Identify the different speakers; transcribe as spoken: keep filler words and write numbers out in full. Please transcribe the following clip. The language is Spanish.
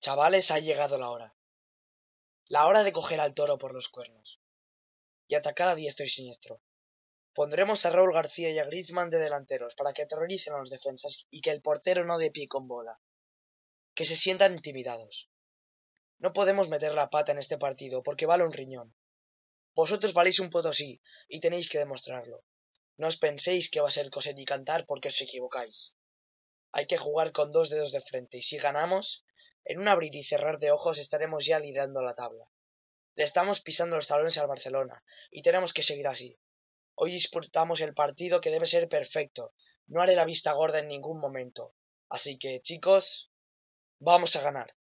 Speaker 1: Chavales, ha llegado la hora. La hora de coger al toro por los cuernos y atacar a diestro y siniestro. Pondremos a Raúl García y a Griezmann de delanteros para que aterroricen a los defensas y que el portero no dé pie con bola. Que se sientan intimidados. No podemos meter la pata en este partido porque vale un riñón. Vosotros valéis un potosí y tenéis que demostrarlo. No os penséis que va a ser coser y cantar porque os equivocáis. Hay que jugar con dos dedos de frente y si ganamos, en un abrir y cerrar de ojos estaremos ya liderando la tabla. Le estamos pisando los talones al Barcelona y tenemos que seguir así. Hoy disputamos el partido que debe ser perfecto. No haré la vista gorda en ningún momento. Así que, chicos, vamos a ganar.